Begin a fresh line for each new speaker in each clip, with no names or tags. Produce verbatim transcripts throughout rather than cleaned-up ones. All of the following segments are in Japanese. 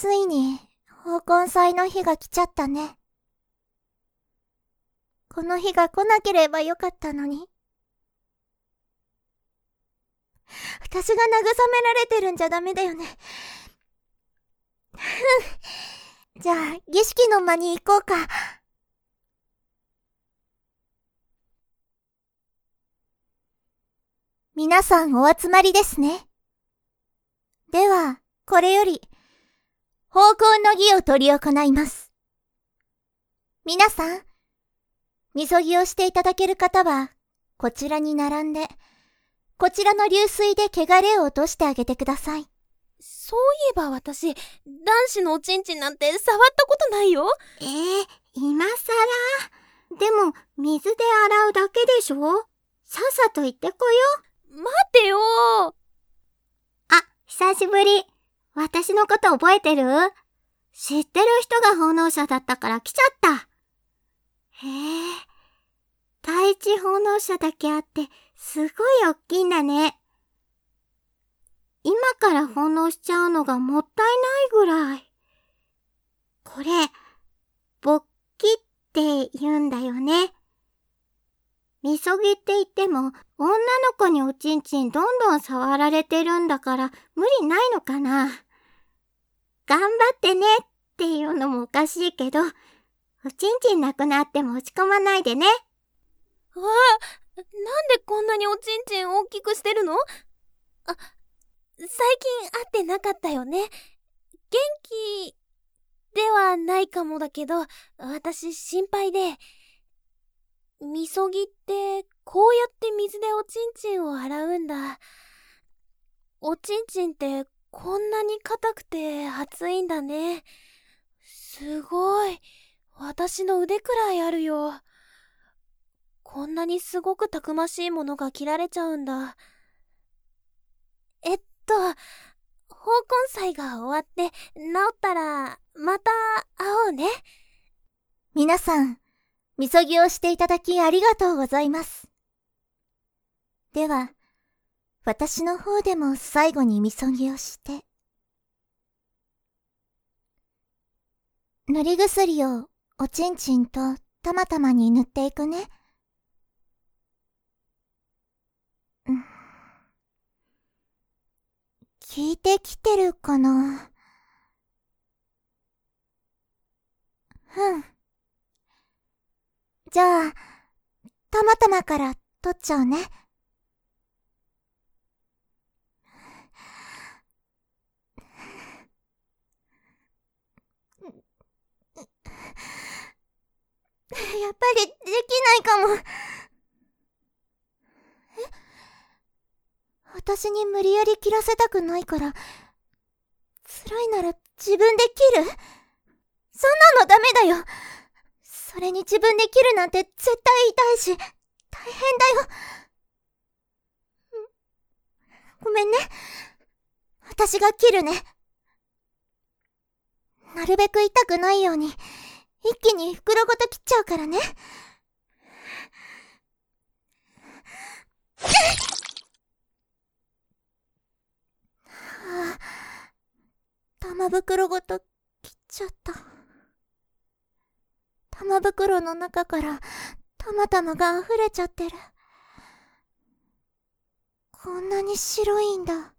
ついに奉根祭の日が来ちゃったね。この日が来なければよかったのに。私が慰められてるんじゃダメだよね。じゃあ儀式の間に行こうか。皆さんお集まりですね。ではこれより奉公の儀を執り行います。皆さん、みそぎをしていただける方はこちらに並んで、こちらの流水で汚れを落としてあげてください。
そういえば私、男子のおちんちんなんて触ったことないよ。
えー、今さら。でも水で洗うだけでしょ。さっさと行ってこよ。
待てよ。
あ、久しぶり。私のこと覚えてる？知ってる人が奉納者だったから来ちゃった。へえ、第一奉納者だけあってすごい大きいんだね。今から奉納しちゃうのがもったいないぐらい。これ、勃起って言うんだよね。みそぎって言っても女の子におちんちんどんどん触られてるんだから無理ないのかな。頑張ってねっていうのもおかしいけど、おちんちんなくなっても落ち込まないでね。
わあ、なんでこんなにおちんちん大きくしてるの？あ、最近会ってなかったよね。元気ではないかもだけど、私心配で。みそぎってこうやって水でおちんちんを洗うんだ。おちんちんってこんなに硬くて熱いんだね。すごい。私の腕くらいあるよ。こんなにすごくたくましいものが切られちゃうんだ。えっと、奉公祭が終わって治ったらまた会おうね。
皆さん、みそぎをしていただきありがとうございます。では、私の方でも最後にみそぎをして。塗り薬をおちんちんとたまたまに塗っていくね。うん。効いてきてるかな？うん。じゃあ、たまたまから取っちゃうね。やっぱりできないかも。え？私に無理やり切らせたくないから、辛いなら自分で切る？そんなのダメだよ。それに自分で切るなんて絶対痛いし、大変だよ。ごめんね。私が切るね。なるべく痛くないように、一気に袋ごと切っちゃうからね。はあ、玉袋ごと切っちゃった。玉袋の中からたまたまが溢れちゃってる。こんなに白いんだ。や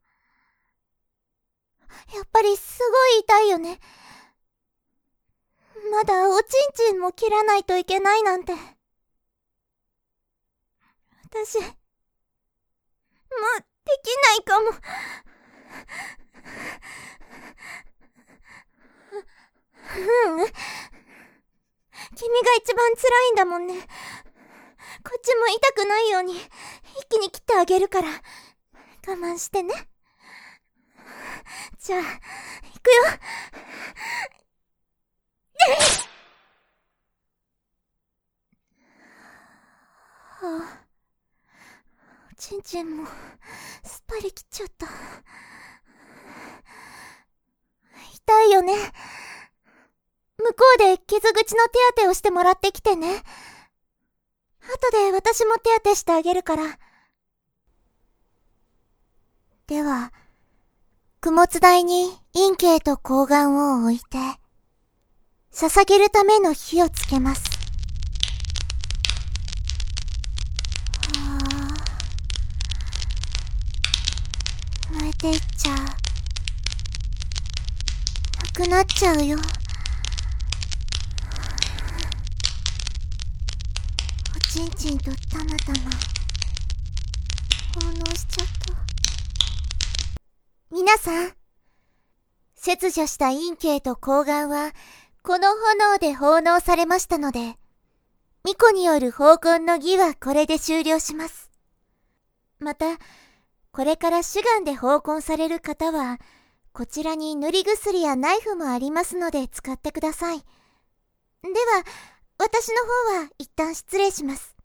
っぱりすごい痛いよね。まだおちんちんも切らないといけないなんて。私、もうできないかも。うん。君が一番辛いんだもんね。こっちも痛くないように一気に切ってあげるから我慢してね。じゃあ、行くよ。はあ、おちんちんもすっぱり切っちゃった。痛いよね。向こうで傷口の手当てをしてもらってきてね。後で私も手当てしてあげるから。では、 供物台に陰茎と睾丸を置いて、捧げるための火をつけます。はあ、燃えていっちゃう。なくなっちゃうよ。おちんちんとたまたま奉納しちゃった。皆さん、切除した陰茎と睾丸はこの炎で奉納されましたので、巫女による奉婚の儀はこれで終了します。また、これから主眼で奉婚される方は、こちらに塗り薬やナイフもありますので使ってください。では、私の方は一旦失礼します。